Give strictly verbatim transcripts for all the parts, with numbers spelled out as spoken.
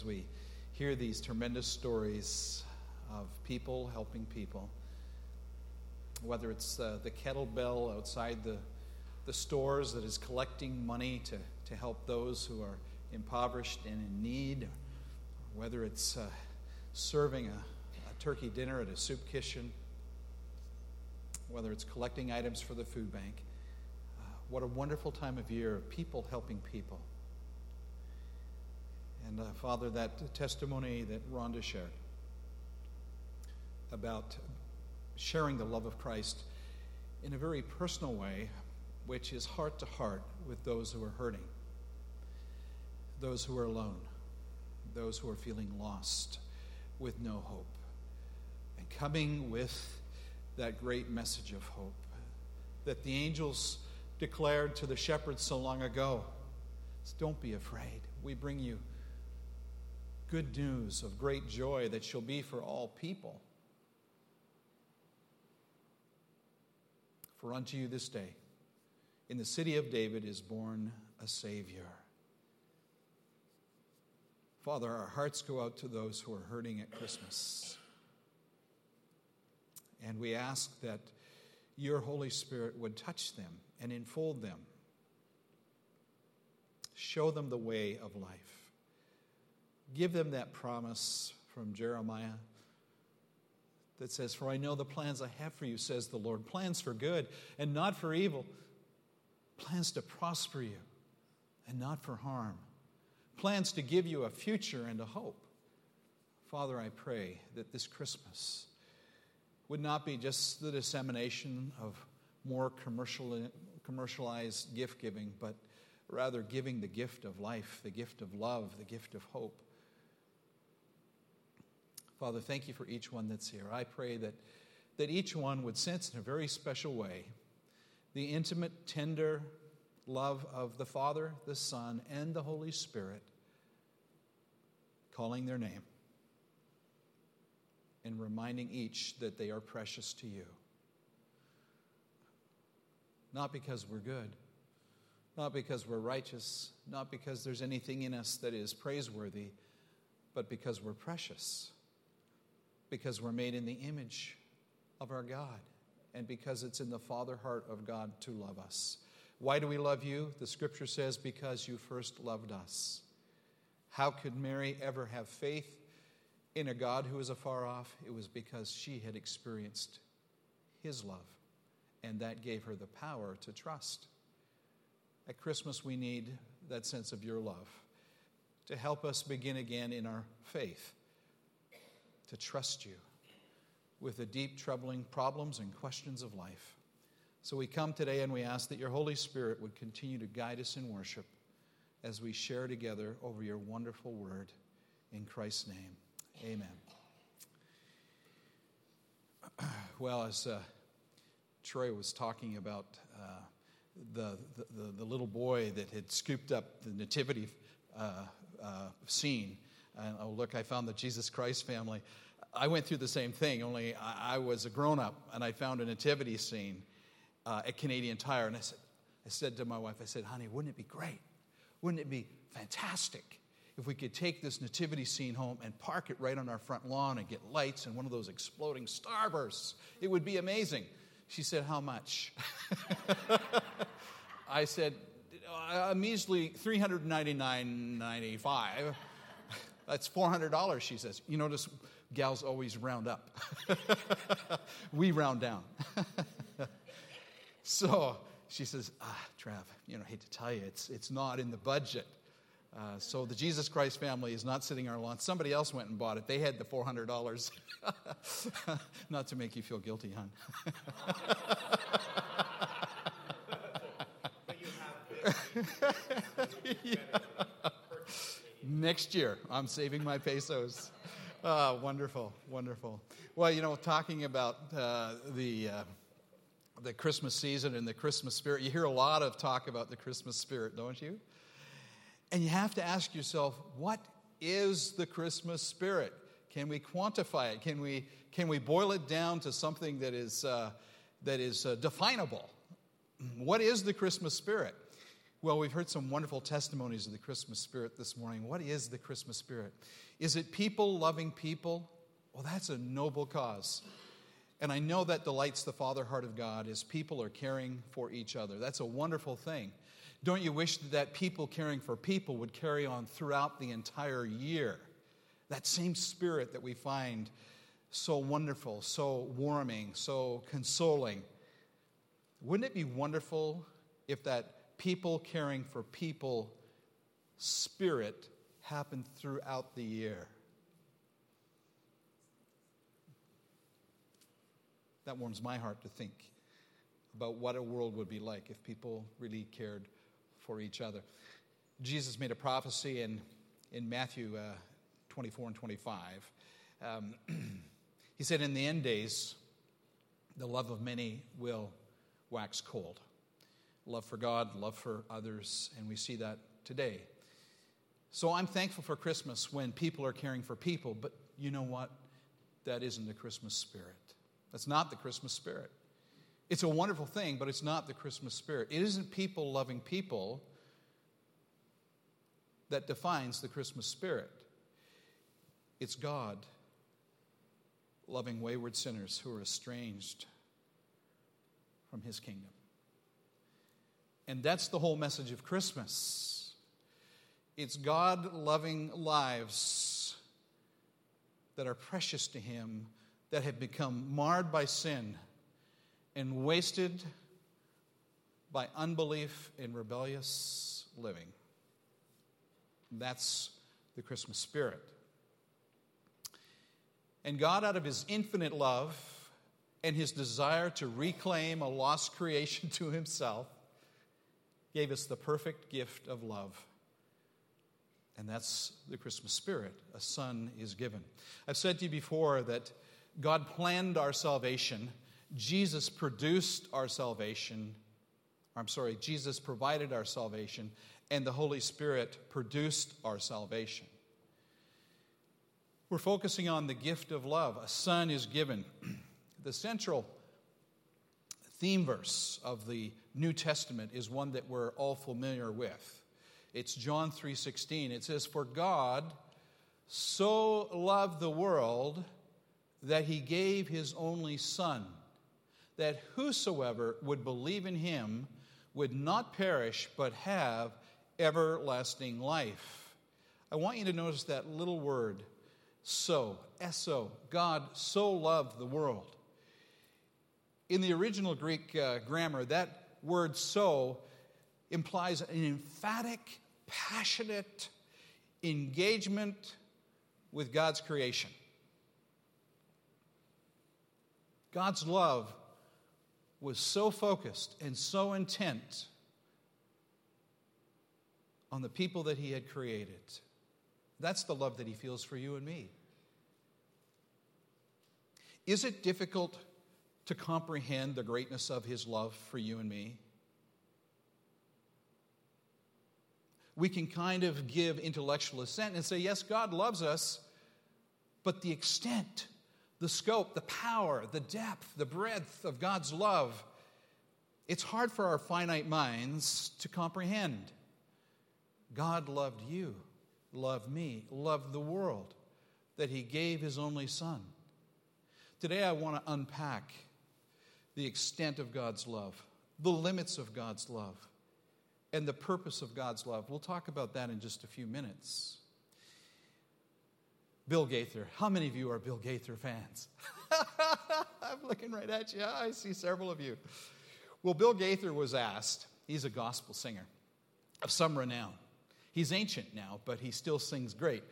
We hear these tremendous stories of people helping people, whether it's uh, the kettlebell outside the, the stores that is collecting money to, to help those who are impoverished and in need, or whether it's uh, serving a, a turkey dinner at a soup kitchen, whether it's collecting items for the food bank. Uh, what a wonderful time of year of people helping people. And uh, Father, that testimony that Rhonda shared about sharing the love of Christ in a very personal way, which is heart to heart with those who are hurting, those who are alone, those who are feeling lost with no hope, and coming with that great message of hope that the angels declared to the shepherds so long ago. Don't be afraid. We bring you good news of great joy that shall be for all people. For unto you this day, in the city of David, is born a Savior. Father, our hearts go out to those who are hurting at Christmas. And we ask that your Holy Spirit would touch them and enfold them. Show them the way of life. Give them that promise from Jeremiah that says, "For I know the plans I have for you, says the Lord, plans for good and not for evil, plans to prosper you and not for harm, plans to give you a future and a hope." Father, I pray that this Christmas would not be just the dissemination of more commercial, commercialized gift giving, but rather giving the gift of life, the gift of love, the gift of hope. Father, thank you for each one that's here. I pray that, that each one would sense in a very special way the intimate, tender love of the Father, the Son, and the Holy Spirit calling their name and reminding each that they are precious to you. Not because we're good, not because we're righteous, not because there's anything in us that is praiseworthy, but because we're precious. Because we're made in the image of our God, and because it's in the Father heart of God to love us. Why do we love you? The Scripture says, because you first loved us. How could Mary ever have faith in a God who is afar off? It was because she had experienced his love, and that gave her the power to trust. At Christmas, we need that sense of your love to help us begin again in our faith, to trust you with the deep, troubling problems and questions of life. So we come today and we ask that your Holy Spirit would continue to guide us in worship as we share together over your wonderful word. In Christ's name, amen. Well, as uh, Troy was talking about uh, the, the, the little boy that had scooped up the nativity uh, uh, scene, and oh, look, I found the Jesus Christ family. I went through the same thing, only I, I was a grown-up, and I found a nativity scene uh, at Canadian Tire. And I said, I said to my wife, I said, honey, wouldn't it be great? Wouldn't it be fantastic if we could take this nativity scene home and park it right on our front lawn and get lights and one of those exploding starbursts? It would be amazing. She said, how much? I said, a measly three hundred ninety-nine dollars and ninety-five cents. That's four hundred dollars, she says. You notice gals always round up. We round down. So she says, ah, Trav, you know, I hate to tell you, it's it's not in the budget. Uh, so the Jesus Christ family is not sitting on our lawn. Somebody else went and bought it. They had the four hundred dollars. Not to make you feel guilty, hon. But you have Yeah. Next year, I'm saving my pesos. Oh, wonderful, wonderful. Well, you know, talking about uh, the uh, the Christmas season and the Christmas spirit, you hear a lot of talk about the Christmas spirit, don't you? And you have to ask yourself, what is the Christmas spirit? Can we quantify it? Can we can we boil it down to something that is uh, that is uh, definable? What is the Christmas spirit? Well, we've heard some wonderful testimonies of the Christmas spirit this morning. What is the Christmas spirit? Is it people loving people? Well, that's a noble cause. And I know that delights the Father heart of God as people are caring for each other. That's a wonderful thing. Don't you wish that people caring for people would carry on throughout the entire year? That same spirit that we find so wonderful, so warming, so consoling. Wouldn't it be wonderful if that people caring for people spirit happened throughout the year? That warms my heart to think about what a world would be like if people really cared for each other. Jesus made a prophecy in, in Matthew uh, twenty-four and twenty-five. Um, he said, in the end days, the love of many will wax cold. Love for God, love for others, and we see that today. So I'm thankful for Christmas when people are caring for people, but you know what? That isn't the Christmas spirit. That's not the Christmas spirit. It's a wonderful thing, but it's not the Christmas spirit. It isn't people loving people that defines the Christmas spirit. It's God loving wayward sinners who are estranged from his kingdom. And that's the whole message of Christmas. It's God loving lives that are precious to him, that have become marred by sin and wasted by unbelief and rebellious living. That's the Christmas spirit. And God, out of his infinite love and his desire to reclaim a lost creation to himself, gave us the perfect gift of love. And that's the Christmas spirit. A son is given. I've said to you before that God planned our salvation. Jesus produced our salvation. I'm sorry, Jesus provided our salvation, and the Holy Spirit produced our salvation. We're focusing on the gift of love. A son is given. The central theme verse of the New Testament is one that we're all familiar with. It's John three sixteen. It says, "For God so loved the world that he gave his only Son, that whosoever would believe in him would not perish but have everlasting life." I want you to notice that little word, so, S O. God so loved the world. In the original Greek uh, grammar, that word so implies an emphatic, passionate engagement with God's creation. God's love was so focused and so intent on the people that he had created. That's the love that he feels for you and me. Is it difficult to comprehend the greatness of his love for you and me? We can kind of give intellectual assent and say, yes, God loves us, but the extent, the scope, the power, the depth, the breadth of God's love, it's hard for our finite minds to comprehend. God loved you, loved me, loved the world, that he gave his only Son. Today I want to unpack the extent of God's love, the limits of God's love, and the purpose of God's love. We'll talk about that in just a few minutes. Bill Gaither. How many of you are Bill Gaither fans? I'm looking right at you. I see several of you. Well, Bill Gaither was asked, he's a gospel singer of some renown. He's ancient now, but he still sings great.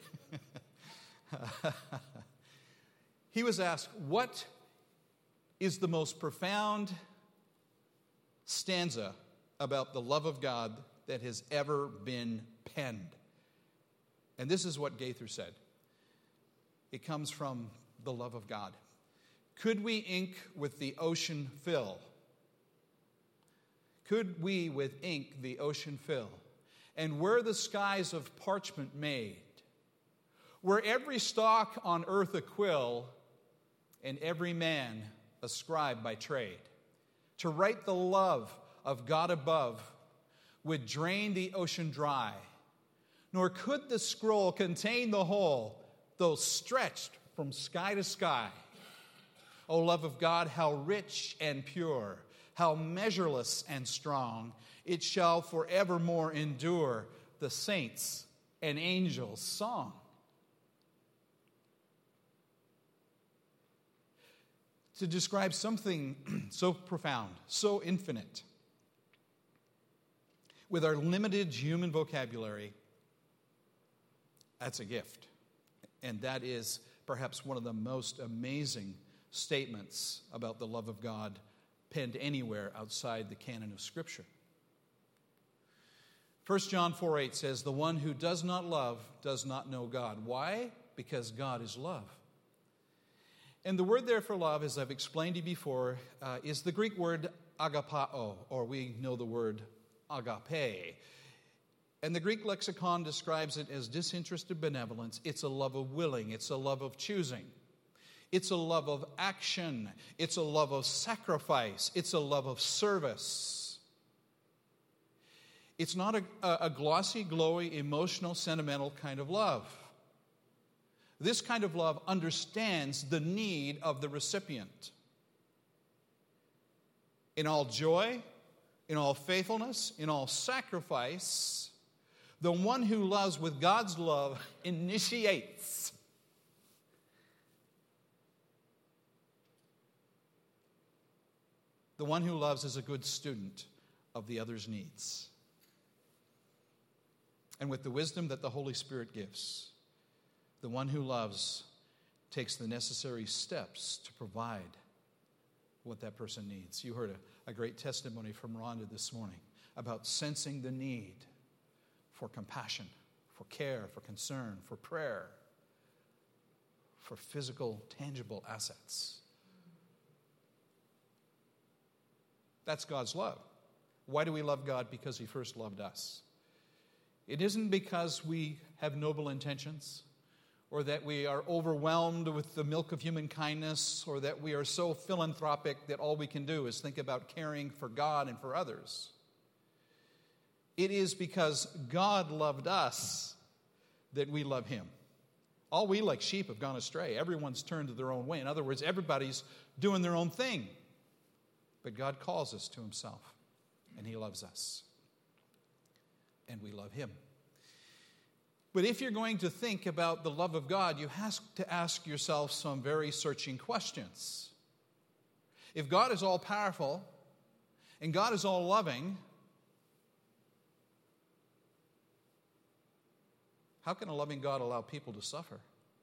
He was asked, what is the most profound stanza about the love of God that has ever been penned? And this is what Gaither said. It comes from the love of God. Could we ink with the ocean fill? Could we with ink the ocean fill? And were the skies of parchment made? Were every stalk on earth a quill, and every man a scribe by trade, to write the love of God above would drain the ocean dry, nor could the scroll contain the whole, though stretched from sky to sky. O love of God, how rich and pure, how measureless and strong, it shall forevermore endure, the saints' and angels' song. To describe something so profound, so infinite, with our limited human vocabulary, that's a gift. And that is perhaps one of the most amazing statements about the love of God penned anywhere outside the canon of Scripture. First John four eight says, "The one who does not love does not know God." Why? Because God is love. And the word there for love, as I've explained to you before, uh, is the Greek word agapao, or we know the word agape. And the Greek lexicon describes it as disinterested benevolence. It's a love of willing. It's a love of choosing. It's a love of action. It's a love of sacrifice. It's a love of service. It's not a, a glossy, glowy, emotional, sentimental kind of love. This kind of love understands the need of the recipient. In all joy, in all faithfulness, in all sacrifice, the one who loves with God's love initiates. The one who loves is a good student of the other's needs. And with the wisdom that the Holy Spirit gives, the one who loves takes the necessary steps to provide what that person needs. You heard a, a great testimony from Rhonda this morning about sensing the need for compassion, for care, for concern, for prayer, for physical, tangible assets. That's God's love. Why do we love God? Because He first loved us. It isn't because we have noble intentions, or that we are overwhelmed with the milk of human kindness, or that we are so philanthropic that all we can do is think about caring for God and for others. It is because God loved us that we love Him. All we like sheep have gone astray. Everyone's turned to their own way. In other words, everybody's doing their own thing. But God calls us to Himself, and He loves us. And we love Him. But if you're going to think about the love of God, you have to ask yourself some very searching questions. If God is all powerful and God is all loving, how can a loving God allow people to suffer?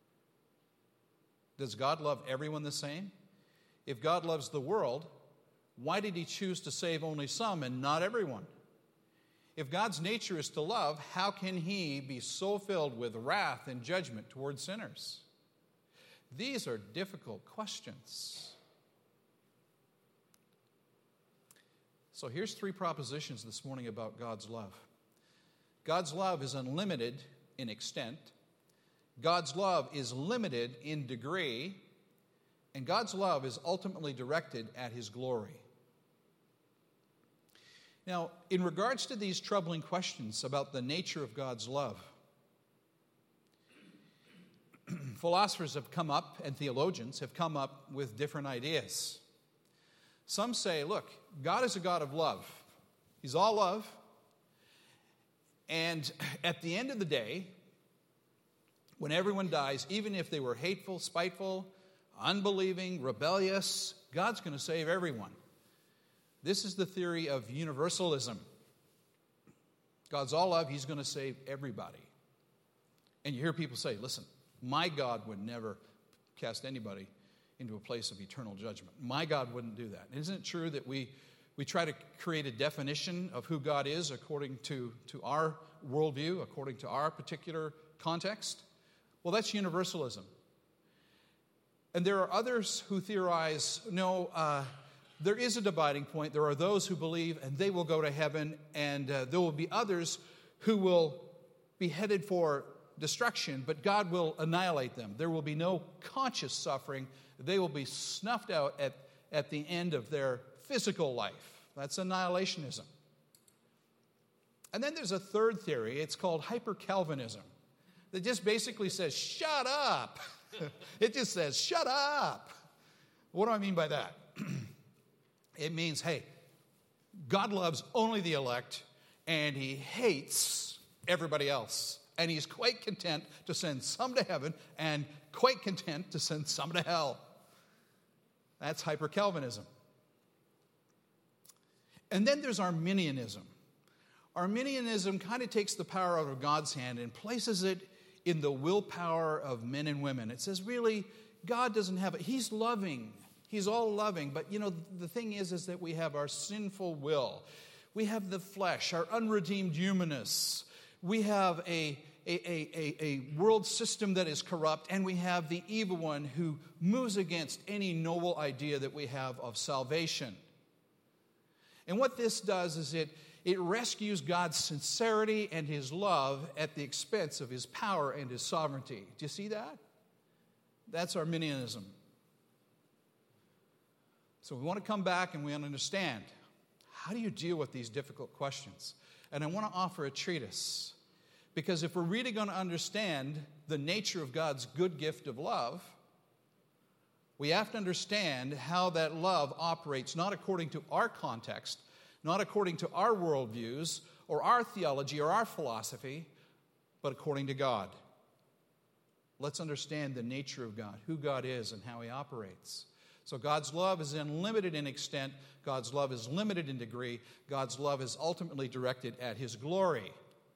Does God love everyone the same? If God loves the world, why did He choose to save only some and not everyone? If God's nature is to love, how can He be so filled with wrath and judgment toward sinners? These are difficult questions. So here's three propositions this morning about God's love. God's love is unlimited in extent. God's love is limited in degree. And God's love is ultimately directed at His glory. Now, in regards to these troubling questions about the nature of God's love, philosophers have come up, and theologians have come up with different ideas. Some say, look, God is a God of love. He's all love. And at the end of the day, when everyone dies, even if they were hateful, spiteful, unbelieving, rebellious, God's going to save everyone. This is the theory of universalism. God's all love, He's going to save everybody. And you hear people say, listen, my God would never cast anybody into a place of eternal judgment. My God wouldn't do that. Isn't it true that we, we try to create a definition of who God is according to, to our worldview, according to our particular context? Well, that's universalism. And there are others who theorize, no, uh, there is a dividing point. There are those who believe, and they will go to heaven, and uh, there will be others who will be headed for destruction, but God will annihilate them. There will be no conscious suffering. They will be snuffed out at, at the end of their physical life. That's annihilationism. And then there's a third theory. It's called hyper-Calvinism. That just basically says, shut up. It just says, shut up. What do I mean by that? It means, hey, God loves only the elect, and he hates everybody else. And he's quite content to send some to heaven and quite content to send some to hell. That's hyper-Calvinism. And then there's Arminianism. Arminianism kind of takes the power out of God's hand and places it in the willpower of men and women. It says, really, God doesn't have it. He's loving. He's all loving. But, you know, the thing is, is that we have our sinful will. We have the flesh, our unredeemed humanness. We have a, a, a, a, a world system that is corrupt, and we have the evil one who moves against any noble idea that we have of salvation. And what this does is it, it rescues God's sincerity and his love at the expense of his power and his sovereignty. Do you see that? That's Arminianism. So we want to come back and we want to understand, how do you deal with these difficult questions? And I want to offer a treatise. Because if we're really going to understand the nature of God's good gift of love, we have to understand how that love operates not according to our context, not according to our worldviews or our theology or our philosophy, but according to God. Let's understand the nature of God, who God is and how he operates. So God's love is unlimited in extent. God's love is limited in degree. God's love is ultimately directed at his glory.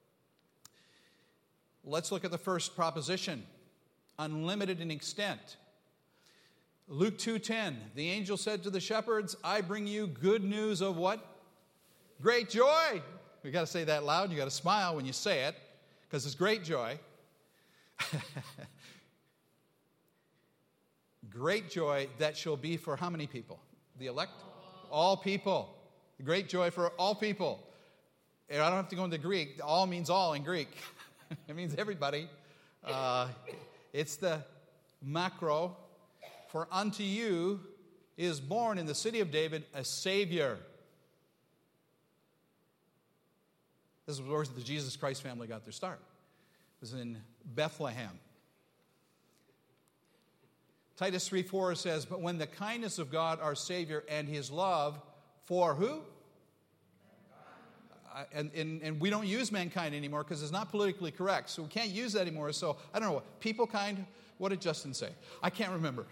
Let's look at the first proposition, unlimited in extent. Luke two ten, the angel said to the shepherds, I bring you good news of what? Great joy. We've got to say that loud. You've got to smile when you say it, because it's great joy. Great joy that shall be for how many people? The elect? All people. Great joy for all people. And I don't have to go into Greek. All means all in Greek. It means everybody. Uh, it's the macro. For unto you is born in the city of David a Savior. This is where the Jesus Christ family got their start. It was in Bethlehem. Titus three four says, but when the kindness of God our Savior and his love for who? Uh, and, and, and we don't use mankind anymore because it's not politically correct. So we can't use that anymore. So I don't know, people kind, what did Justin say? I can't remember.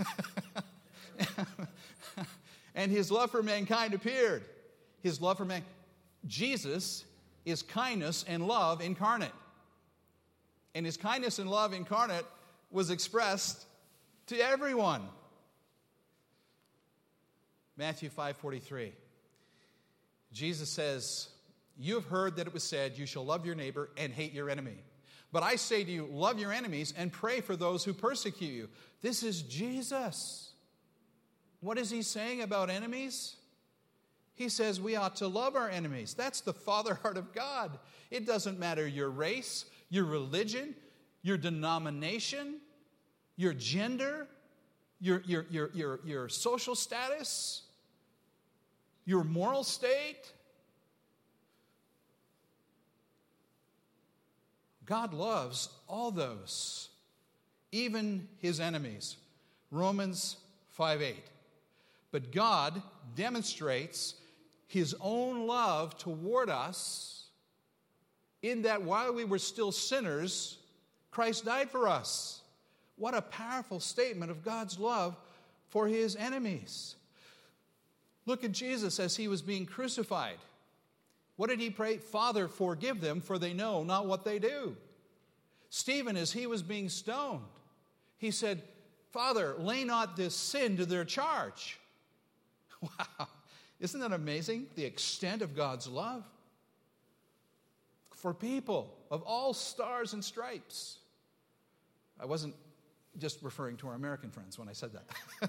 And his love for mankind appeared. His love for man. Jesus is kindness and love incarnate. And his kindness and love incarnate was expressed to everyone. Matthew five forty-three. Jesus says, you have heard that it was said, you shall love your neighbor and hate your enemy. But I say to you, love your enemies and pray for those who persecute you. This is Jesus. What is he saying about enemies? He says we ought to love our enemies. That's the father heart of God. It doesn't matter your race, your religion, your denomination, your gender, your, your, your, your, your social status, your moral state. God loves all those, even his enemies. Romans five eight. But God demonstrates his own love toward us in that while we were still sinners, Christ died for us. What a powerful statement of God's love for his enemies. Look at Jesus as he was being crucified. What did he pray? Father, forgive them, for they know not what they do. Stephen, as he was being stoned, he said, Father, lay not this sin to their charge. Wow. Isn't that amazing? The extent of God's love for people of all stars and stripes. I wasn't just referring to our American friends when I said that.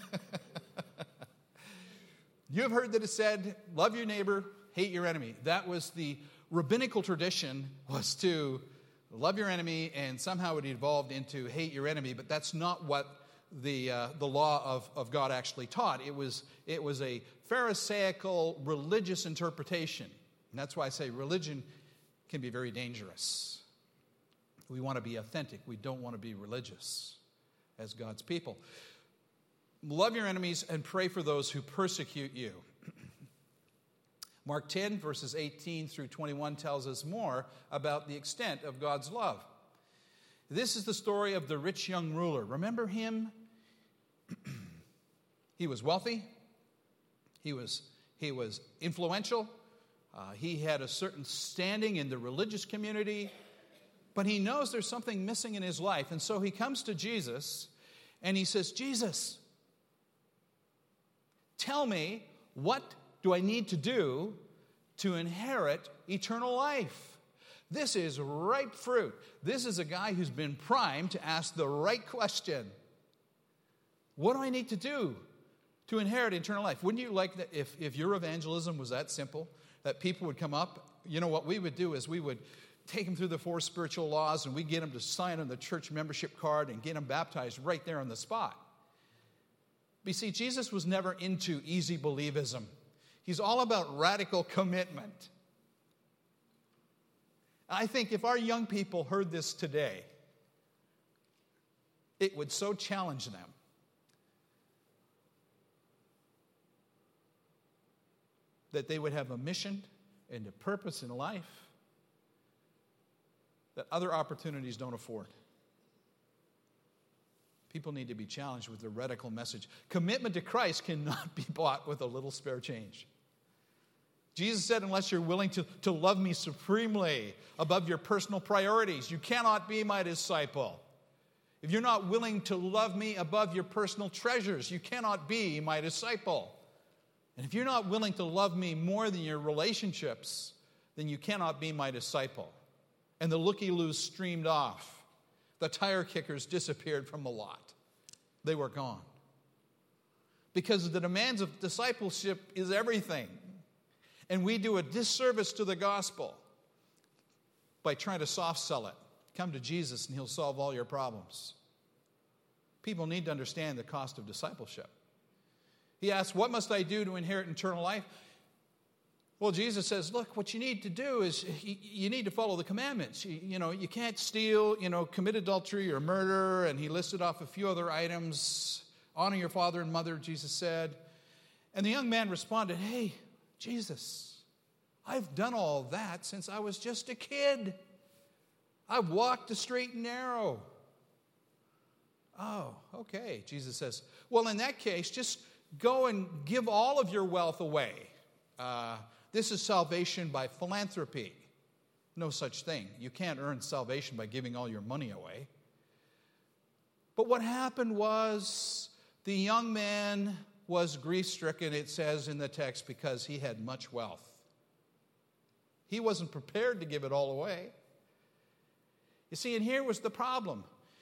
You have heard that it said, love your neighbor, hate your enemy. That was the rabbinical tradition, was to love your enemy, and somehow it evolved into hate your enemy, but that's not what the uh, the law of, of God actually taught. It was, it was a Pharisaical religious interpretation. And that's why I say religion can be very dangerous. We want to be authentic. We don't want to be religious as God's people. Love your enemies and pray for those who persecute you. Mark ten, verses eighteen through twenty-one tells us more about the extent of God's love. This is the story of the rich young ruler. Remember him? He was wealthy. He was, he was influential. Uh, he had a certain standing in the religious community. But he knows there's something missing in his life. And so he comes to Jesus and he says, Jesus, tell me, what do I need to do to inherit eternal life? This is ripe fruit. This is a guy who's been primed to ask the right question. What do I need to do to inherit eternal life? Wouldn't you like that if, if your evangelism was that simple, that people would come up? You know, what we would do is we would take them through the four spiritual laws and we get them to sign on the church membership card and get them baptized right there on the spot. But you see, Jesus was never into easy believism. He's all about radical commitment. I think if our young people heard this today, it would so challenge them. That they would have a mission and a purpose in life that other opportunities don't afford. People need to be challenged with the radical message. Commitment to Christ cannot be bought with a little spare change. Jesus said, unless you're willing to, to love me supremely above your personal priorities, you cannot be my disciple. If you're not willing to love me above your personal treasures, you cannot be my disciple. And if you're not willing to love me more than your relationships, then you cannot be my disciple. And the looky-loos streamed off. The tire kickers disappeared from the lot. They were gone. Because the demands of discipleship is everything. And we do a disservice to the gospel by trying to soft sell it. Come to Jesus and he'll solve all your problems. People need to understand the cost of discipleship. He asks, what must I do to inherit eternal life? Well, Jesus says, look, what you need to do is you need to follow the commandments. You, you know, you can't steal, you know, commit adultery or murder. And he listed off a few other items. Honor your father and mother, Jesus said. And the young man responded, hey, Jesus, I've done all that since I was just a kid. I've walked the straight and narrow. Oh, okay. Jesus says, well, in that case, just go and give all of your wealth away. Uh, this is salvation by philanthropy. No such thing. You can't earn salvation by giving all your money away. But what happened was the young man was grief-stricken, it says in the text, because he had much wealth. He wasn't prepared to give it all away. You see, and here was the problem.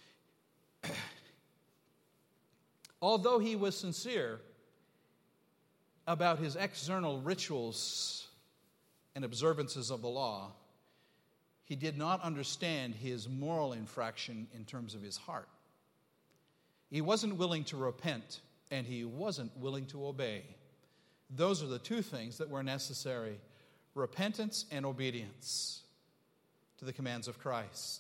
Although he was sincere about his external rituals and observances of the law, he did not understand his moral infraction in terms of his heart. He wasn't willing to repent, and he wasn't willing to obey. Those are the two things that were necessary: repentance and obedience to the commands of Christ.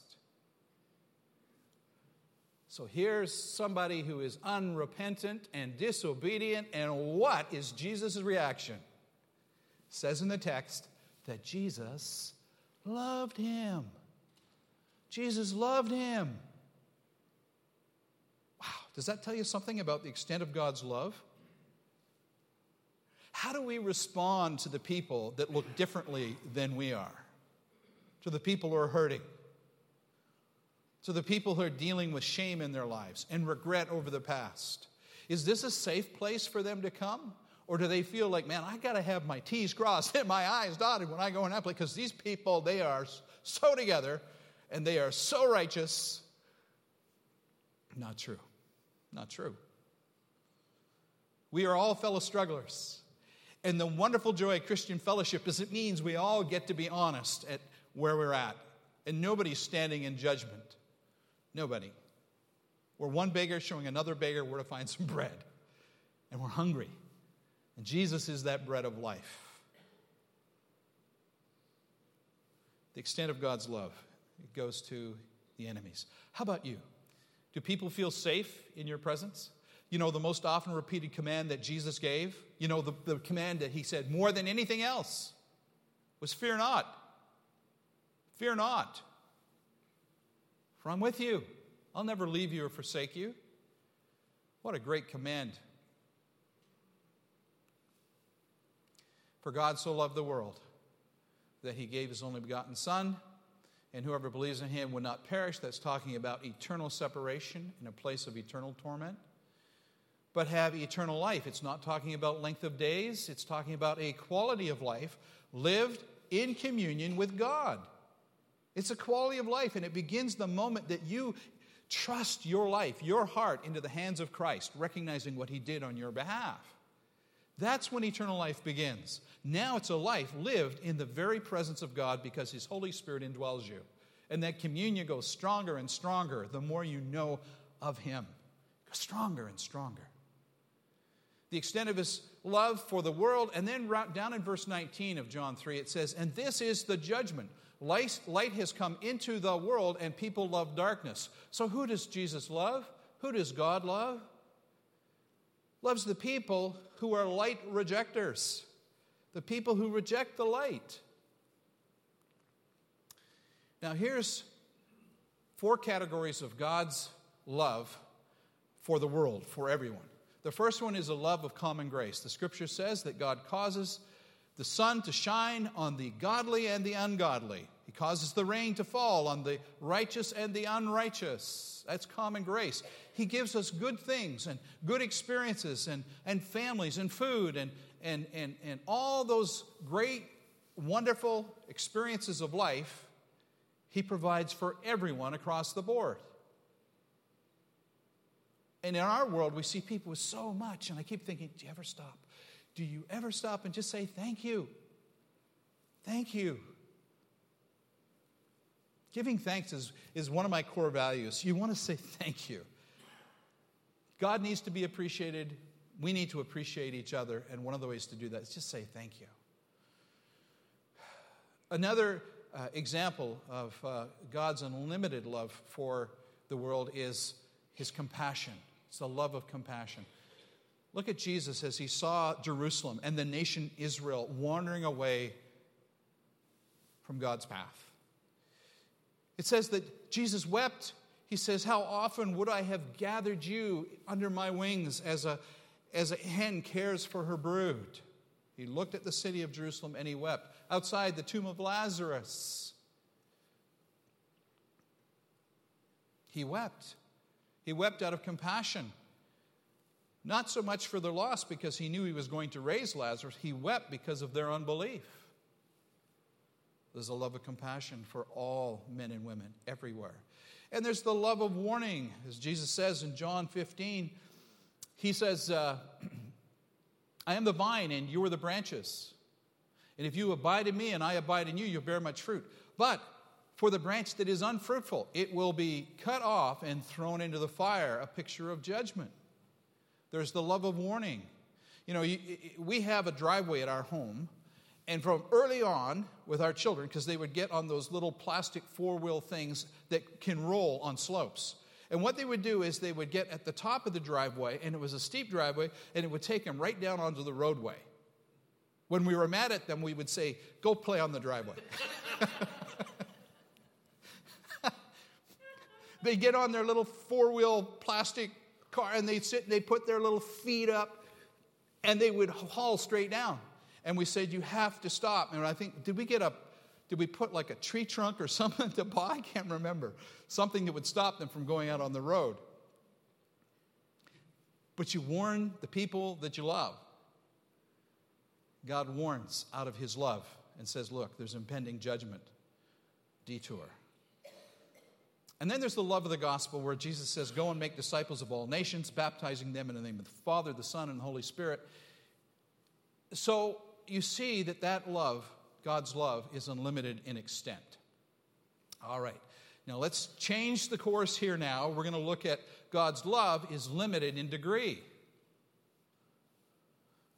So here's somebody who is unrepentant and disobedient, and what is Jesus' reaction? It says in the text that Jesus loved him. Jesus loved him. Wow, does that tell you something about the extent of God's love? How do we respond to the people that look differently than we are? To the people who are hurting? To the people who are dealing with shame in their lives and regret over the past? Is this a safe place for them to come? Or do they feel like, man, I got to have my T's crossed and my I's dotted when I go in that place? Because these people, they are so together and they are so righteous. Not true. Not true. We are all fellow strugglers. And the wonderful joy of Christian fellowship is it means we all get to be honest at where we're at. And nobody's standing in judgment. Nobody. We're one beggar showing another beggar where to find some bread. And we're hungry. And Jesus is that bread of life. The extent of God's love, it goes to the enemies. How about you? Do people feel safe in your presence? You know, the most often repeated command that Jesus gave, you know, the, the command that he said more than anything else was fear not. Fear not. For I'm with you. I'll never leave you or forsake you. What a great command. For God so loved the world that he gave his only begotten Son, and whoever believes in him would not perish. That's talking about eternal separation in a place of eternal torment, but have eternal life. It's not talking about length of days. It's talking about a quality of life lived in communion with God. It's a quality of life, and it begins the moment that you trust your life, your heart, into the hands of Christ, recognizing what he did on your behalf. That's when eternal life begins. Now it's a life lived in the very presence of God because his Holy Spirit indwells you. And that communion goes stronger and stronger the more you know of him. It goes stronger and stronger. The extent of his love for the world. And then right down in verse nineteen of John three, it says, and this is the judgment. Light, light has come into the world and people love darkness. So who does Jesus love? Who does God love? Loves the people who are light rejectors, the people who reject the light. Now here's four categories of God's love for the world, for everyone. The first one is a love of common grace. The scripture says that God causes the sun to shine on the godly and the ungodly. He causes the rain to fall on the righteous and the unrighteous. That's common grace. He gives us good things and good experiences and, and families and food and, and, and, and all those great, wonderful experiences of life he provides for everyone across the board. And in our world, we see people with so much, and I keep thinking, do you ever stop? Do you ever stop and just say, thank you? Thank you. Giving thanks is, is one of my core values. You want to say thank you. God needs to be appreciated. We need to appreciate each other. And one of the ways to do that is just say thank you. Another uh, example of uh, God's unlimited love for the world is his compassion. It's the love of compassion. Look at Jesus as he saw Jerusalem and the nation Israel wandering away from God's path. It says that Jesus wept. He says, how often would I have gathered you under my wings as a, as a hen cares for her brood? He looked at the city of Jerusalem and he wept. Outside the tomb of Lazarus, he wept. He wept out of compassion. Not so much for their loss because he knew he was going to raise Lazarus. He wept because of their unbelief. There's a love of compassion for all men and women everywhere. And there's the love of warning. As Jesus says in John fifteen, he says, uh, I am the vine and you are the branches. And if you abide in me and I abide in you, you'll bear much fruit. But for the branch that is unfruitful, it will be cut off and thrown into the fire, a picture of judgment. There's the love of warning. You know, we have a driveway at our home, and from early on with our children, because they would get on those little plastic four-wheel things that can roll on slopes. And what they would do is they would get at the top of the driveway, and it was a steep driveway, and it would take them right down onto the roadway. When we were mad at them, we would say, go play on the driveway. They'd get on their little four-wheel plastic car, and they'd sit and they'd put their little feet up, and they would haul straight down. And we said, you have to stop. And I think, did we get a, did we put like a tree trunk or something to buy? I can't remember. Something that would stop them from going out on the road. But you warn the people that you love. God warns out of his love and says, look, there's impending judgment. Detour. And then there's the love of the gospel where Jesus says, go and make disciples of all nations, baptizing them in the name of the Father, the Son, and the Holy Spirit. So you see that that love, God's love, is unlimited in extent. All right. Now let's change the course here now. We're going to look at God's love is limited in degree.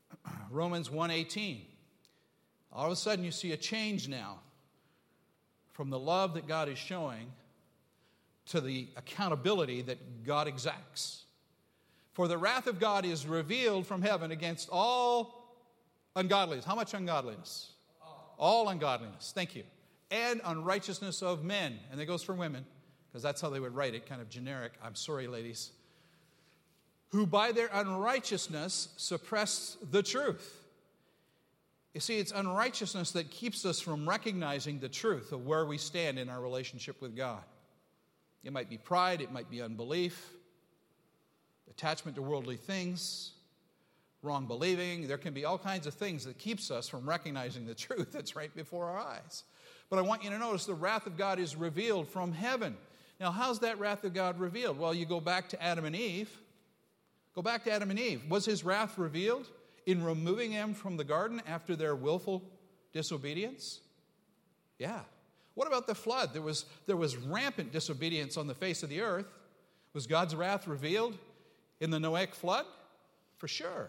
Romans one eighteen. All of a sudden you see a change now from the love that God is showing to the accountability that God exacts. For the wrath of God is revealed from heaven against all ungodliness. How much ungodliness? All, all ungodliness. Thank you. And unrighteousness of men. And that goes for women, because that's how they would write it, kind of generic. I'm sorry, ladies. Who by their unrighteousness suppress the truth. You see, it's unrighteousness that keeps us from recognizing the truth of where we stand in our relationship with God. It might be pride, it might be unbelief, attachment to worldly things, wrong believing. There can be all kinds of things that keeps us from recognizing the truth that's right before our eyes. But I want you to notice the wrath of God is revealed from heaven. Now, how's that wrath of God revealed? Well, you go back to Adam and Eve. Go back to Adam and Eve. Was his wrath revealed in removing them from the garden after their willful disobedience? Yeah. What about the flood? There was, there was rampant disobedience on the face of the earth. Was God's wrath revealed in the Noahic flood? For sure.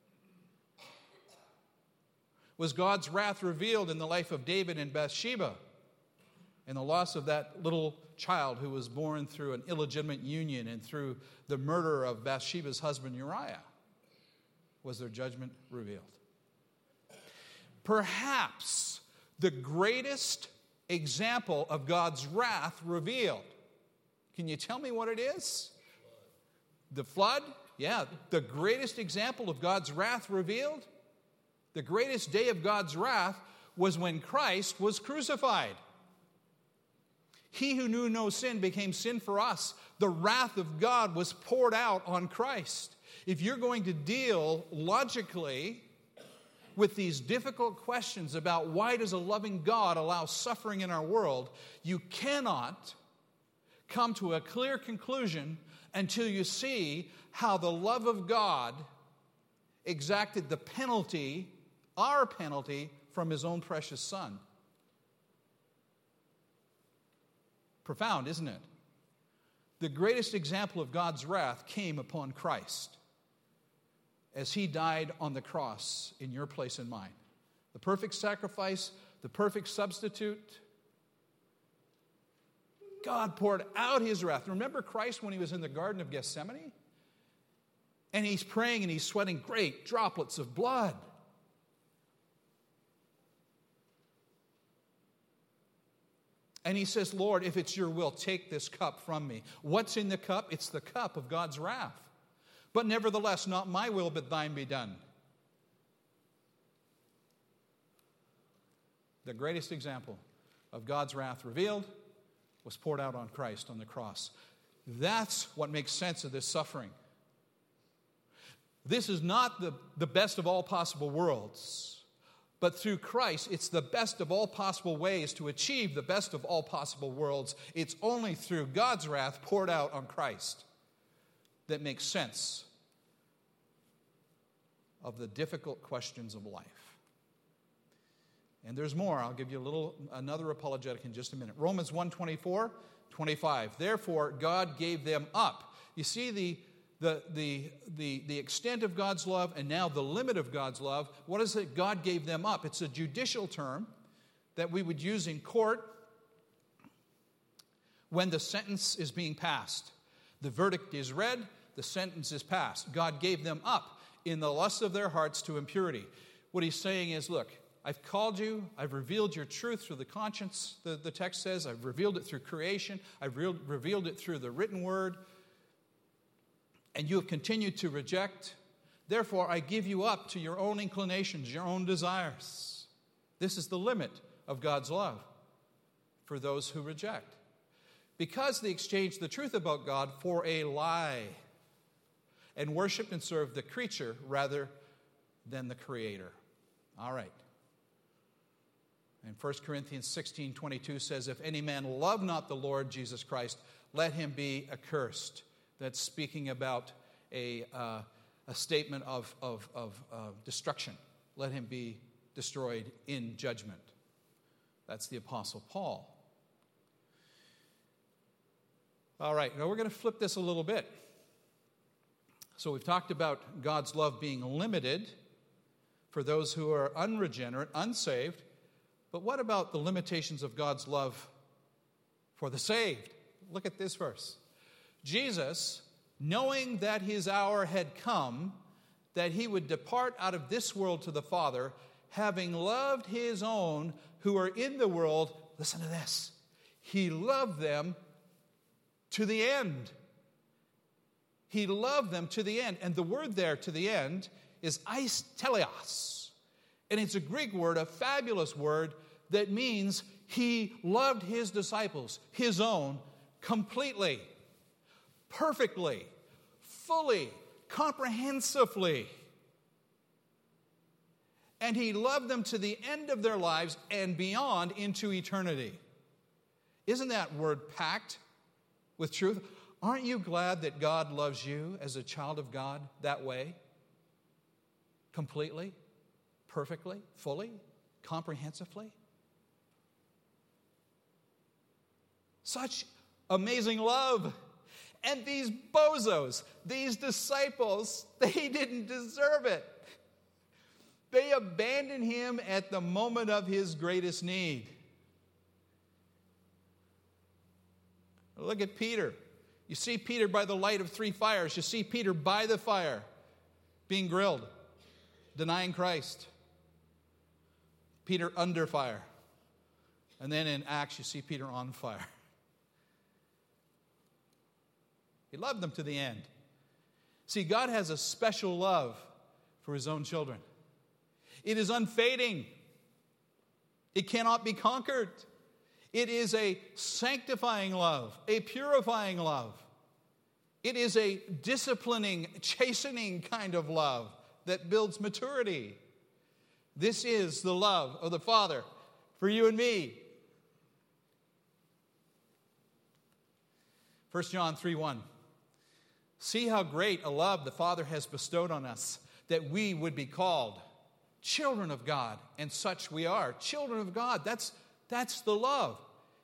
Was God's wrath revealed in the life of David and Bathsheba and the loss of that little child who was born through an illegitimate union and through the murder of Bathsheba's husband Uriah? Was their judgment revealed? Perhaps the greatest example of God's wrath revealed. Can you tell me what it is? The flood? Yeah, the greatest example of God's wrath revealed. The greatest day of God's wrath was when Christ was crucified. He who knew no sin became sin for us. The wrath of God was poured out on Christ. If you're going to deal logically with these difficult questions about why does a loving God allow suffering in our world, you cannot come to a clear conclusion until you see how the love of God exacted the penalty, our penalty, from his own precious Son. Profound, isn't it? The greatest example of God's wrath came upon Christ as he died on the cross in your place and mine. The perfect sacrifice, the perfect substitute. God poured out his wrath. Remember Christ when he was in the Garden of Gethsemane? And he's praying and he's sweating great droplets of blood. And he says, Lord, if it's your will, take this cup from me. What's in the cup? It's the cup of God's wrath. But nevertheless, not my will, but thine be done. The greatest example of God's wrath revealed was poured out on Christ on the cross. That's what makes sense of this suffering. This is not the, the best of all possible worlds. But through Christ, it's the best of all possible ways to achieve the best of all possible worlds. It's only through God's wrath poured out on Christ that makes sense of the difficult questions of life. And there's more. I'll give you a little another apologetic in just a minute. Romans one twenty-four, twenty-five. Therefore, God gave them up. You see the The, the, the, the extent of God's love and now the limit of God's love. What is it? God gave them up. It's a judicial term that we would use in court when the sentence is being passed. The verdict is read, the sentence is passed. God gave them up in the lust of their hearts to impurity. What he's saying is, look, I've called you, I've revealed your truth through the conscience, the, the text says. I've revealed it through creation. I've re- revealed it through the written word. And you have continued to reject. Therefore, I give you up to your own inclinations, your own desires. This is the limit of God's love for those who reject. Because they exchanged the truth about God for a lie and worshiped and served the creature rather than the Creator. All right. And First Corinthians sixteen twenty-two says, if any man love not the Lord Jesus Christ, let him be accursed. That's speaking about a, uh, a statement of, of, of uh, destruction. Let him be destroyed in judgment. That's the Apostle Paul. All right, now we're going to flip this a little bit. So we've talked about God's love being limited for those who are unregenerate, unsaved. But what about the limitations of God's love for the saved. Look at this verse. Jesus, knowing that his hour had come, that he would depart out of this world to the Father, having loved his own who are in the world, listen to this, he loved them to the end. He loved them to the end. And the word there, to the end, is aistelios. And it's a Greek word, a fabulous word, that means he loved his disciples, his own, completely, perfectly, fully, comprehensively. And he loved them to the end of their lives and beyond into eternity. Isn't that word packed with truth? Aren't you glad that God loves you as a child of God that way? Completely, perfectly, fully, comprehensively? Such amazing love. And these bozos, these disciples, they didn't deserve it. They abandoned him at the moment of his greatest need. Look at Peter. You see Peter by the light of three fires. You see Peter by the fire, being grilled, denying Christ. Peter under fire. And then in Acts, you see Peter on fire. He loved them to the end. See, God has a special love for his own children. It is unfading. It cannot be conquered. It is a sanctifying love, a purifying love. It is a disciplining, chastening kind of love that builds maturity. This is the love of the Father for you and me. First John three one. See how great a love the Father has bestowed on us, that we would be called children of God, and such we are. Children of God, that's, that's the love.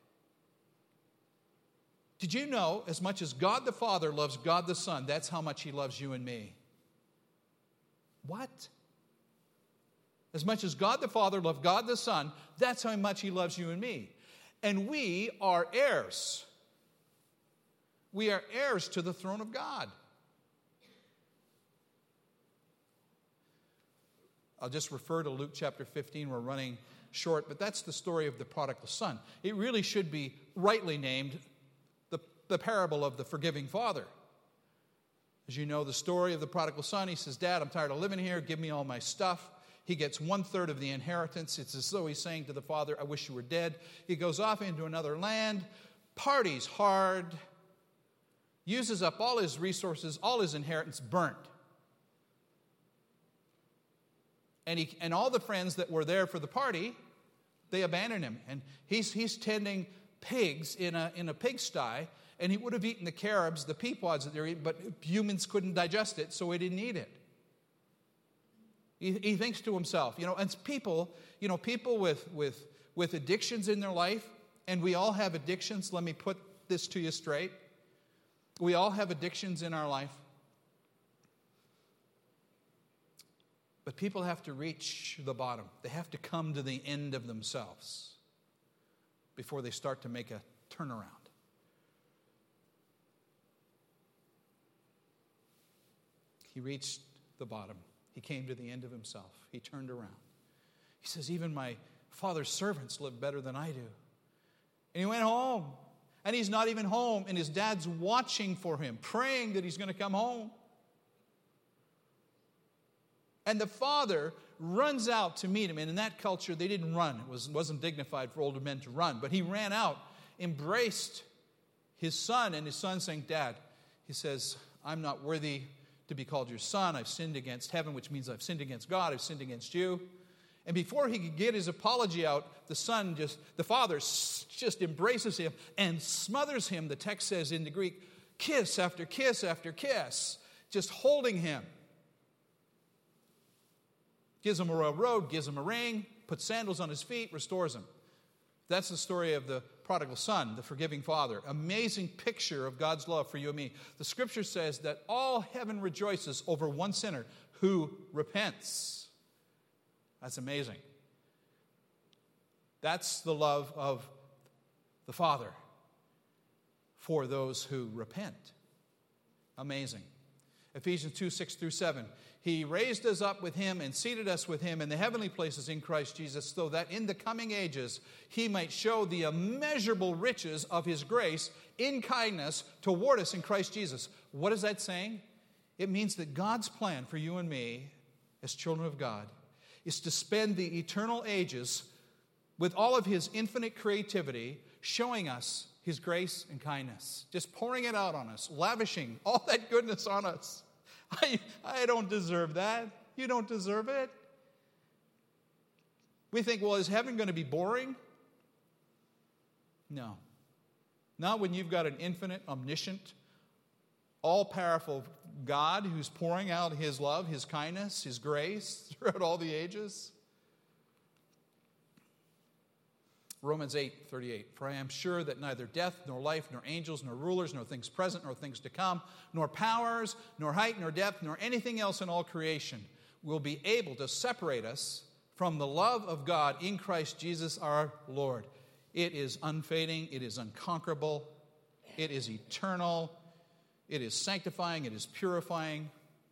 Did you know, as much as God the Father loves God the Son, that's how much he loves you and me? What? As much as God the Father loved God the Son, that's how much he loves you and me. And we are heirs. We are heirs to the throne of God. I'll just refer to Luke chapter fifteen. We're running short, but that's the story of the prodigal son. It really should be rightly named the, the parable of the forgiving father. As you know the story of the prodigal son, he says, Dad, I'm tired of living here. Give me all my stuff. He gets one-third of the inheritance. It's as though he's saying to the father, I wish you were dead. He goes off into another land, parties hard, uses up all his resources, all his inheritance, burnt. And he, and all the friends that were there for the party, they abandoned him. And he's he's tending pigs in a in a pigsty, and he would have eaten the carobs, the peapods that they're eating, but humans couldn't digest it, so he didn't eat it. He, he thinks to himself, you know, and people, you know, people with with with addictions in their life, and we all have addictions. Let me put this to you straight. We all have addictions in our life. But people have to reach the bottom. They have to come to the end of themselves before they start to make a turnaround. He reached the bottom. He came to the end of himself. He turned around. He says, even my father's servants live better than I do. And he went home. And he's not even home. And his dad's watching for him, praying that he's going to come home. And the father runs out to meet him. And in that culture, they didn't run. It was, wasn't dignified for older men to run. But he ran out, embraced his son. And his son saying, Dad, he says, I'm not worthy to be called your son. I've sinned against heaven, which means I've sinned against God. I've sinned against you. And before he could get his apology out, the son just, the father just embraces him and smothers him. The text says in the Greek, kiss after kiss after kiss, just holding him. Gives him a royal robe, gives him a ring, puts sandals on his feet, restores him. That's the story of the prodigal son, the forgiving father. Amazing picture of God's love for you and me. The scripture says that all heaven rejoices over one sinner who repents. That's amazing. That's the love of the Father for those who repent. Amazing. Ephesians two, six through seven. He raised us up with him and seated us with him in the heavenly places in Christ Jesus, so that in the coming ages he might show the immeasurable riches of his grace in kindness toward us in Christ Jesus. What is that saying? It means that God's plan for you and me as children of God is to spend the eternal ages with all of his infinite creativity showing us his grace and kindness, just pouring it out on us, lavishing all that goodness on us. I, I don't deserve that. You don't deserve it. We think, well, is heaven going to be boring? No. Not when you've got an infinite, omniscient, all-powerful God who's pouring out his love, his kindness, his grace throughout all the ages. Romans eight thirty-eight. For I am sure that neither death, nor life, nor angels, nor rulers, nor things present, nor things to come, nor powers, nor height, nor depth, nor anything else in all creation will be able to separate us from the love of God in Christ Jesus our Lord. It is unfading, it is unconquerable, it is eternal, it is sanctifying, it is purifying.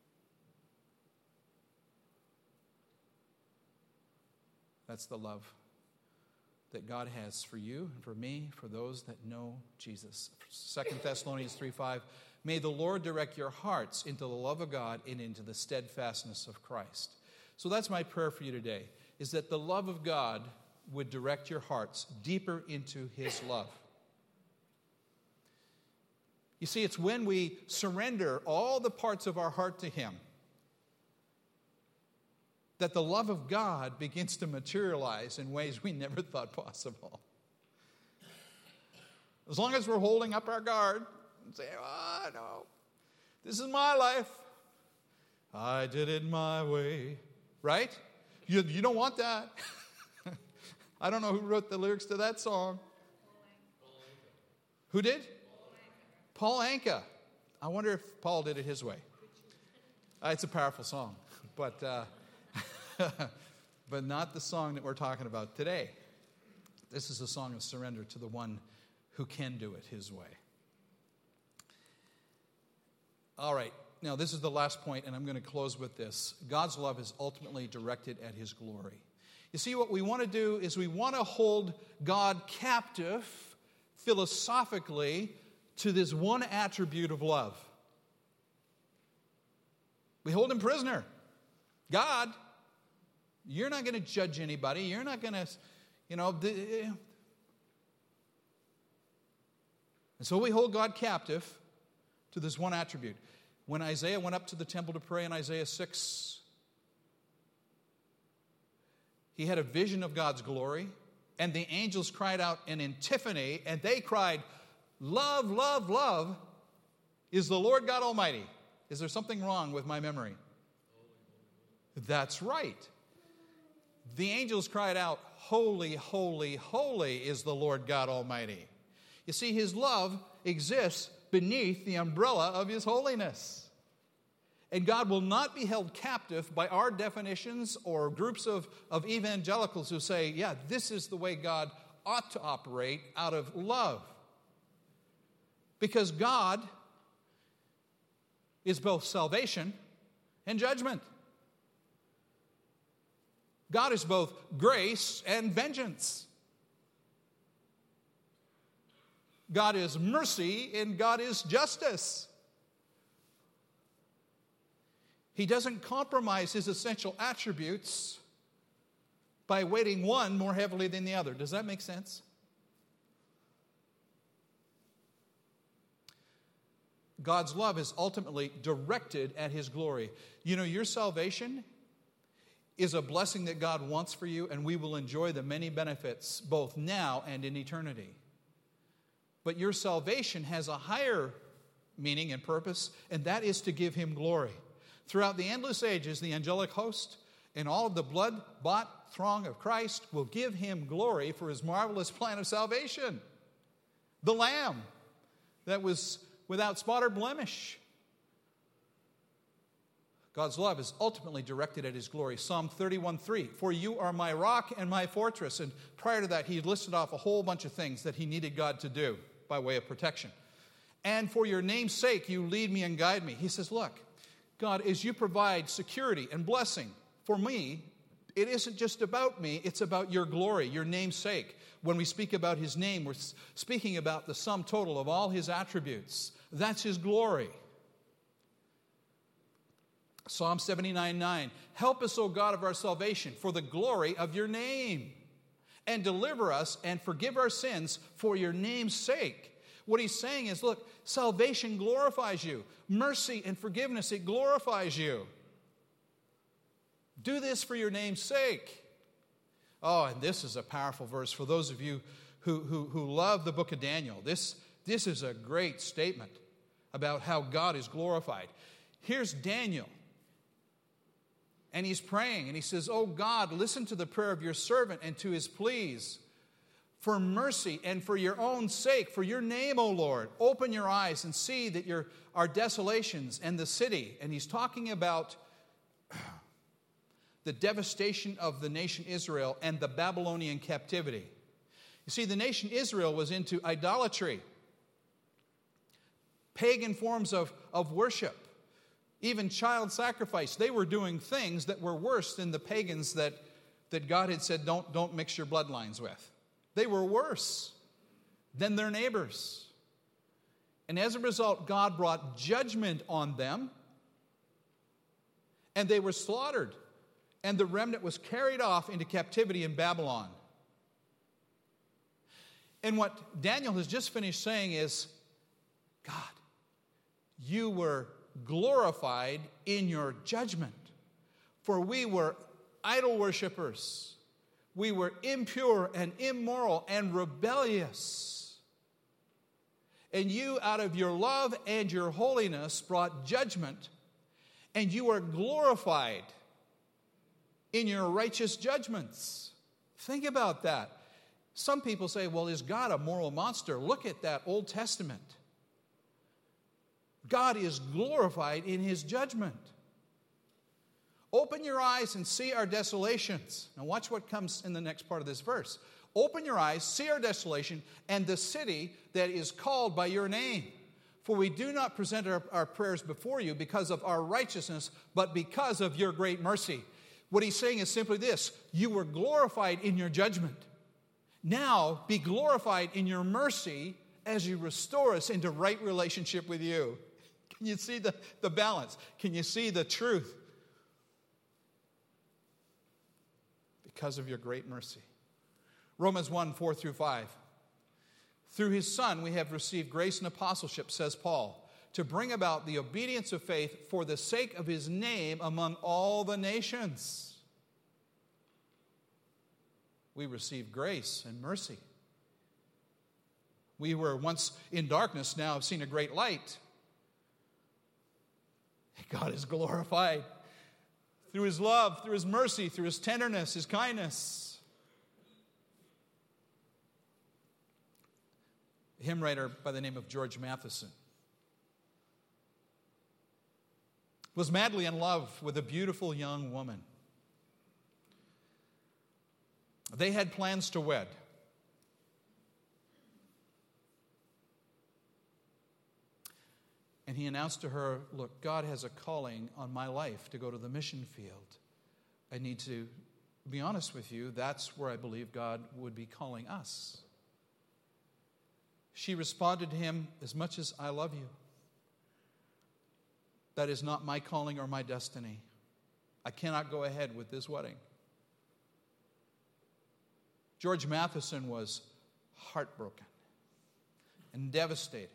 That's the love that God has for you and for me, for those that know Jesus. Second Thessalonians three five, may the Lord direct your hearts into the love of God and into the steadfastness of Christ. So that's my prayer for you today, is that the love of God would direct your hearts deeper into his love. You see, it's when we surrender all the parts of our heart to him that the love of God begins to materialize in ways we never thought possible. As long as we're holding up our guard and saying, oh, no, this is my life. I did it my way. Right? You, you don't want that. I don't know who wrote the lyrics to that song. Who did? Paul Anka. I wonder if Paul did it his way. Uh, it's a powerful song, but... Uh, but not the song that we're talking about today. This is a song of surrender to the one who can do it his way. All right, now this is the last point, and I'm going to close with this. God's love is ultimately directed at his glory. You see, what we want to do is we want to hold God captive philosophically to this one attribute of love. We hold him prisoner. God, you're not going to judge anybody. You're not going to, you know. The, and so we hold God captive to this one attribute. When Isaiah went up to the temple to pray in Isaiah six, he had a vision of God's glory, and the angels cried out in antiphony, and they cried, love, love, love is the Lord God Almighty. Is there something wrong with my memory? That's right. The angels cried out, holy, holy, holy is the Lord God Almighty. You see, his love exists beneath the umbrella of his holiness. And God will not be held captive by our definitions or groups of, of evangelicals who say, yeah, this is the way God ought to operate out of love. Because God is both salvation and judgment. God is both grace and vengeance. God is mercy and God is justice. He doesn't compromise his essential attributes by weighting one more heavily than the other. Does that make sense? God's love is ultimately directed at his glory. You know, your salvation is a blessing that God wants for you, and we will enjoy the many benefits both now and in eternity. But your salvation has a higher meaning and purpose, and that is to give him glory. Throughout the endless ages, the angelic host and all of the blood-bought throng of Christ will give him glory for his marvelous plan of salvation. The Lamb that was without spot or blemish. God's love is ultimately directed at his glory. Psalm thirty-one three, for you are my rock and my fortress. And prior to that, he listed off a whole bunch of things that he needed God to do by way of protection. And for your name's sake, you lead me and guide me. He says, look, God, as you provide security and blessing for me, it isn't just about me, it's about your glory, your name's sake. When we speak about his name, we're speaking about the sum total of all his attributes. That's his glory. Psalm seventy-nine nine, help us, O God of our salvation, for the glory of your name, and deliver us and forgive our sins for your name's sake. What he's saying is, look, salvation glorifies you. Mercy and forgiveness, it glorifies you. Do this for your name's sake. Oh, and this is a powerful verse for those of you who, who, who love the book of Daniel. This, this is a great statement about how God is glorified. Here's Daniel. And he's praying, and he says, oh God, listen to the prayer of your servant and to his pleas for mercy and for your own sake, for your name, O Lord. Open your eyes and see that your, our desolations and the city. And he's talking about the devastation of the nation Israel and the Babylonian captivity. You see, the nation Israel was into idolatry, pagan forms of, of worship. Even child sacrifice. They were doing things that were worse than the pagans that, that God had said, don't, don't mix your bloodlines with. They were worse than their neighbors. And as a result, God brought judgment on them, and they were slaughtered. And the remnant was carried off into captivity in Babylon. And what Daniel has just finished saying is, God, you were glorified in your judgment. For we were idol worshipers. We were impure and immoral and rebellious. And you, out of your love and your holiness, brought judgment. And you are glorified in your righteous judgments. Think about that. Some people say, well, is God a moral monster? Look at that Old Testament. God is glorified in his judgment. Open your eyes and see our desolations. Now watch what comes in the next part of this verse. Open your eyes, see our desolation, and the city that is called by your name. For we do not present our, our prayers before you because of our righteousness, but because of your great mercy. What he's saying is simply this: you were glorified in your judgment. Now be glorified in your mercy as you restore us into right relationship with you. Can you see the, the balance? Can you see the truth? Because of your great mercy. Romans one, four through five. Through his Son we have received grace and apostleship, says Paul, to bring about the obedience of faith for the sake of his name among all the nations. We received grace and mercy. We were once in darkness, now have seen a great light. God is glorified through his love, through his mercy, through his tenderness, his kindness. A hymn writer by the name of George Matheson was madly in love with a beautiful young woman. They had plans to wed. And he announced to her, look, God has a calling on my life to go to the mission field. I need to be honest with you, that's where I believe God would be calling us. She responded to him, as much as I love you, that is not my calling or my destiny. I cannot go ahead with this wedding. George Matheson was heartbroken and devastated.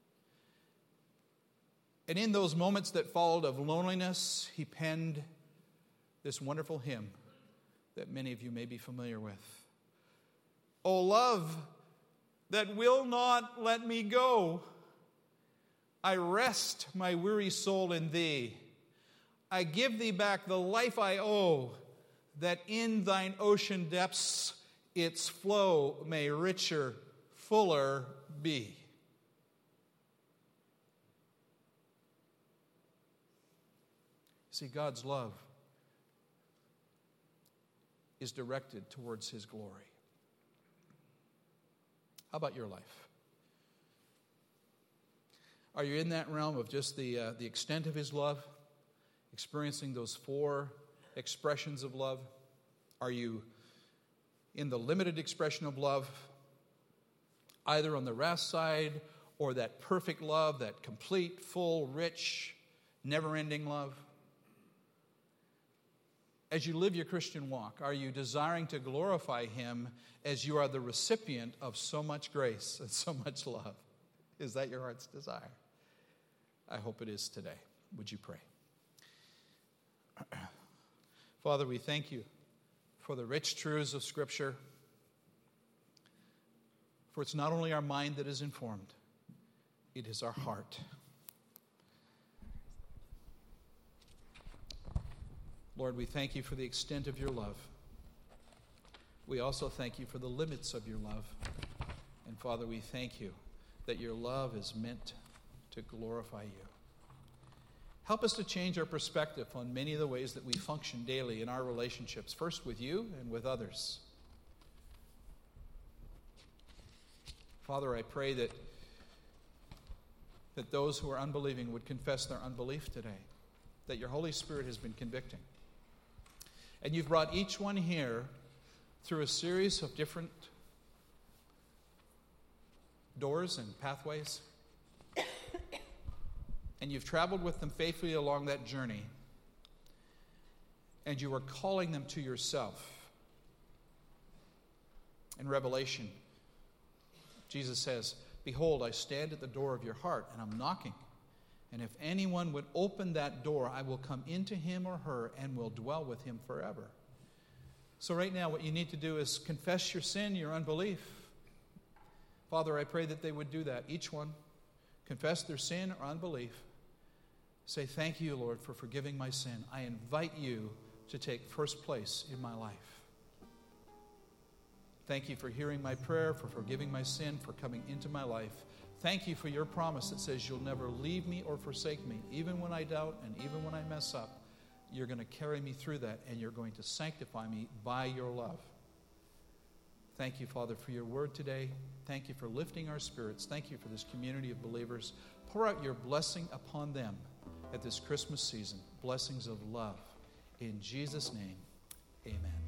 And in those moments that followed of loneliness, he penned this wonderful hymn that many of you may be familiar with. O love that will not let me go, I rest my weary soul in thee. I give thee back the life I owe, that in thine ocean depths its flow may richer, fuller be. See, God's love is directed towards his glory. How about your life? Are you in that realm of just the uh, the extent of his love, experiencing those four expressions of love? Are you in the limited expression of love, either on the wrath side or that perfect love, that complete, full, rich, never-ending love? As you live your Christian walk, are you desiring to glorify him as you are the recipient of so much grace and so much love? Is that your heart's desire? I hope it is today. Would you pray? Father, we thank you for the rich truths of Scripture. For it's not only our mind that is informed, it is our heart. Lord, we thank you for the extent of your love. We also thank you for the limits of your love. And Father, we thank you that your love is meant to glorify you. Help us to change our perspective on many of the ways that we function daily in our relationships, first with you and with others. Father, I pray that, that those who are unbelieving would confess their unbelief today, that your Holy Spirit has been convicting. And you've brought each one here through a series of different doors and pathways. And you've traveled with them faithfully along that journey. And you are calling them to yourself. In Revelation, Jesus says, "Behold, I stand at the door of your heart, and I'm knocking. And if anyone would open that door, I will come into him or her and will dwell with him forever." So right now, what you need to do is confess your sin, your unbelief. Father, I pray that they would do that. Each one confess their sin or unbelief. Say, "Thank you, Lord, for forgiving my sin. I invite you to take first place in my life. Thank you for hearing my prayer, for forgiving my sin, for coming into my life. Thank you for your promise that says you'll never leave me or forsake me. Even when I doubt and even when I mess up, you're going to carry me through that and you're going to sanctify me by your love." Thank you, Father, for your word today. Thank you for lifting our spirits. Thank you for this community of believers. Pour out your blessing upon them at this Christmas season. Blessings of love. In Jesus' name, amen.